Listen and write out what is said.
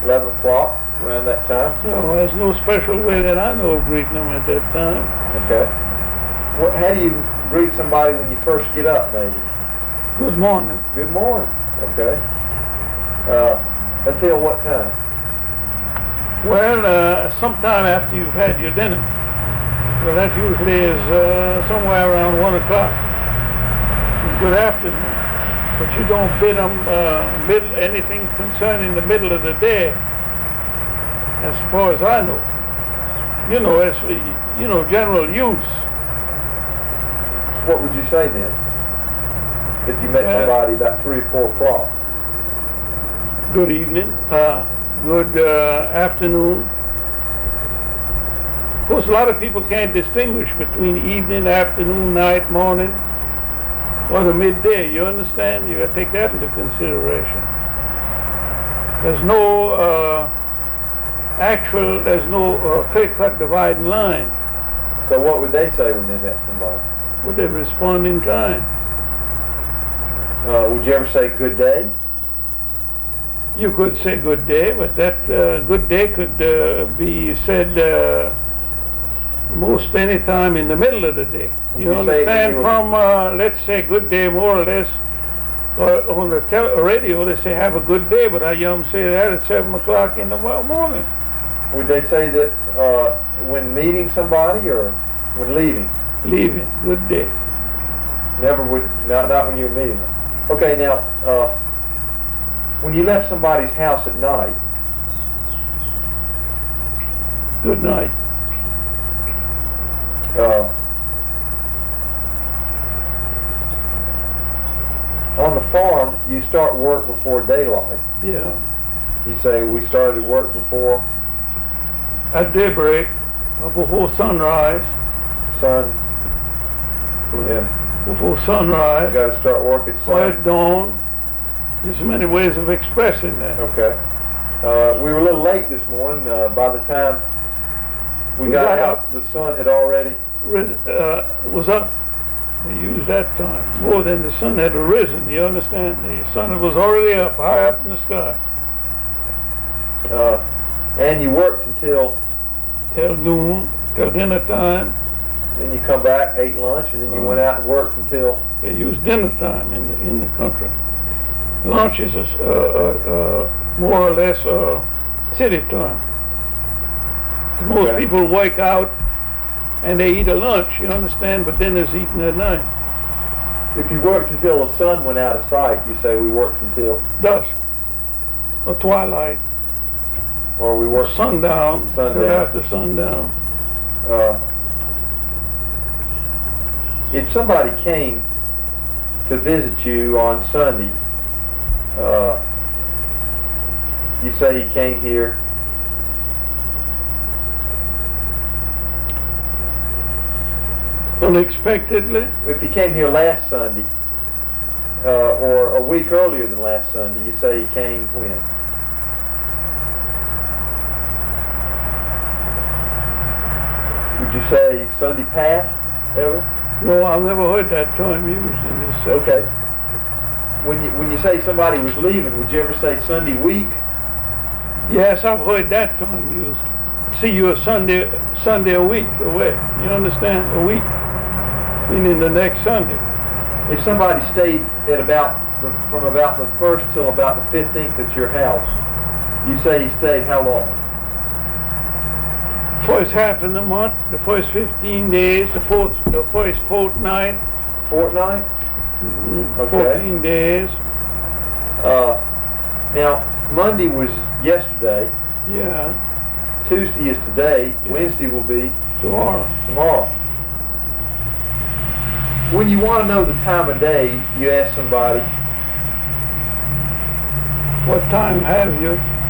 11 o'clock, around that time? No, there's no special way that I know of greeting them at that time. Okay. How do you greet somebody when you first get up, maybe? Good morning. Good morning. Okay. Until what time? Well, sometime after you've had your dinner. Well, that usually is somewhere around 1 o'clock. Good afternoon. But you don't bid them anything concerning the middle of the day, as far as I know. As general use. What would you say then? If you met somebody about 3 or 4 o'clock? Good evening. Good afternoon. Of course, a lot of people can't distinguish between evening, afternoon, night, morning, or the midday. You understand? You got to take that into consideration. There's no clear-cut dividing line. So what would they say when they met somebody? Would they respond in kind? Would you ever say good day? You could say good day, but that good day could be said most any time in the middle of the day. You understand? From, let's say, good day more or less, on the radio they say have a good day, but I hear them say that at 7 o'clock in the morning. Would they say that when meeting somebody or when leaving? Leaving, good day. Never would, not when you were meeting them. Okay, now, when you left somebody's house at night. Good night. On the farm, you start work before daylight. Yeah. You say we started work before? At daybreak, before sunrise. Before sunrise. You got to start work at sun. Or at dawn. There's many ways of expressing that. Okay. We were a little late this morning. By the time we got out, the sun had already was up. They used that time more than the sun had arisen. You understand? The sun was already up, high up in the sky. And you worked till noon, till dinner time. Then you come back, ate lunch, and then you went out and worked until. They used dinner time in the country. Lunch is more or less city time. Most people wake out and they eat a lunch, you understand, but then there's eating at night. If you worked until the sun went out of sight, you say we worked until? Dusk, or twilight. Or we worked sundown. After sundown. If somebody came to visit you on Sunday, you say he came here unexpectedly. If he came here last Sunday, or a week earlier than last Sunday, you say he came when? Would you say Sunday past, ever? No, I've never heard that term used in this section. Okay. When you say somebody was leaving, would you ever say Sunday week? Yes, I've heard that term used. See you a Sunday a week away. You understand? A week, meaning the next Sunday. If somebody stayed at from about the 1st till about the 15th at your house, you say he stayed how long? First half of the month, the first 15 days, the first fortnight. Fortnight? Mm-hmm. Okay. 14 days. Now, Monday was yesterday. Yeah. Tuesday is today. Yeah. Wednesday will be tomorrow. When you want to know the time of day, you ask somebody, what time have you?